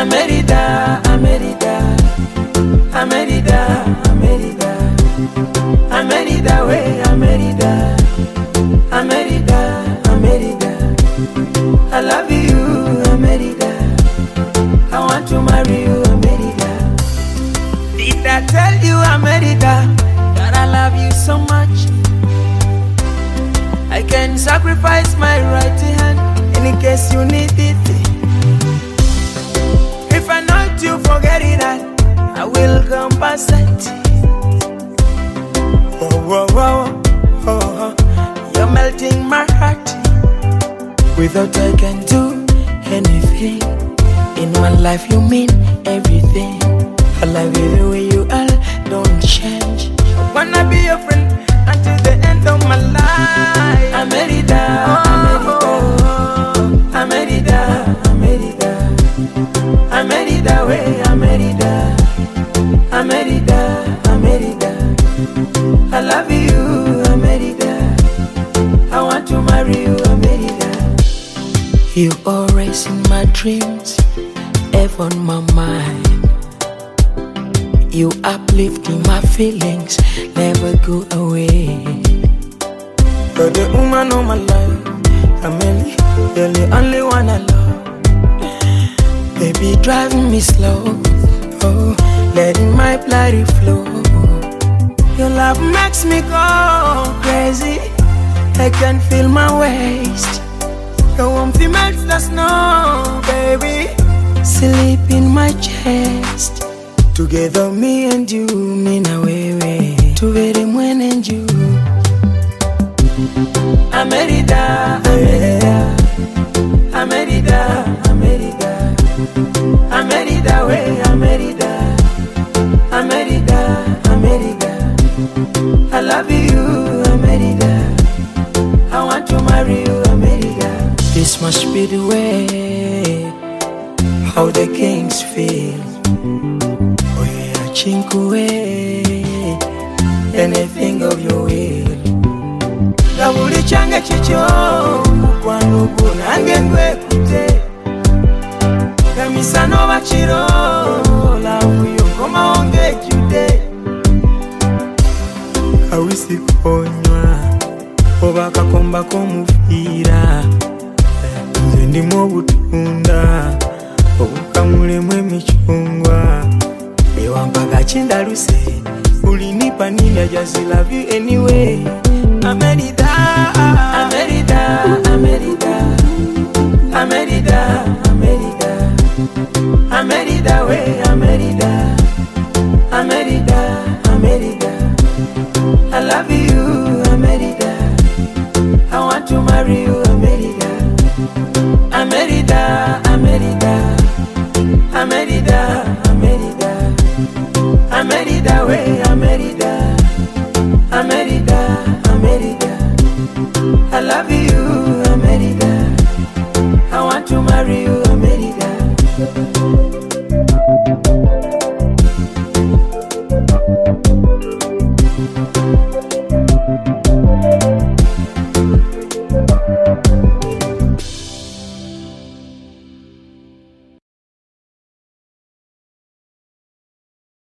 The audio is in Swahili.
Amerida, Amerida, Amerida, Amerida, Amerida way, Amerida, Amerida, Amerida. I love you, Amerida. I want to marry you, Amerida. Did I tell you, Amerida, that I love you so much? I can sacrifice my right hand in case you need it. If I not you forget it, I will compensate. Oh, oh, oh, oh, oh. You're melting my heart. Without I can do anything. In my life you mean everything. I love you the way you are, don't change. I wanna be your friend until the end of my life. Amerida, Amerida, Amerida, Amerida way, Amerida, Amerida, Amerida. I love you, Amerida. I want to marry you, Amerida. You always in my dreams, ever on my mind. You uplifting my feelings, never go away. You're the woman of my life, Amelie. You're the only one I love. Baby, driving me slow, oh, letting my blood flow. Your love makes me go crazy. I can feel my waist. Your warmth melts the snow, baby. Sleep in my chest. Together me and you, me na wewe. Together when and you. Amerida, Amerida, Amerida, Amerida, Amerida way, Amerida, Amerida, Amerida. I love you, Amerida. I want to marry you, Amerida. This must be the way how the kings feel. Oh yeah, chinkwe, anything of your will. Kabuli change chicho, mukwano kunange ngwe kute. Kamisano bachiro, love you koma onge jude. Kawisi konywa, oba kakomba komufira. Nze ndimo butunda, obukamulemu emichungwa. Ewampaga chindaruse, ulinipa nini, I just love you anyway. Amerida, Amerida, Amerida, Amerida, Amerida, Amerida way, Amerida, Amerida, Amerida. I love you, Amerida. I want to marry you.